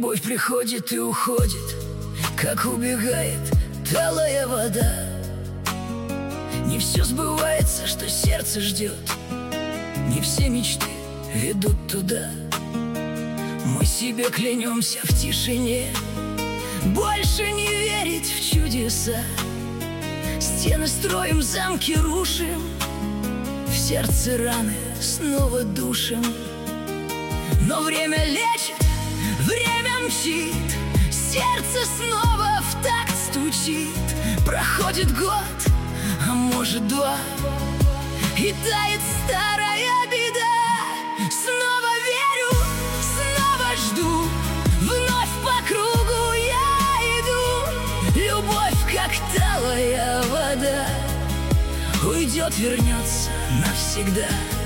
Любовь приходит и уходит, как убегает талая вода. Не все сбывается, что сердце ждет, не все мечты ведут туда. Мы себе клянемся в тишине больше не верить в чудеса. Стены строим, замки рушим, в сердце раны снова душим. Но время лечит, время мчит, сердце снова в такт стучит. Проходит год, а может два, и тает старая беда. Снова верю, снова жду, вновь по кругу я иду. Любовь, как талая вода, уйдет, вернется навсегда.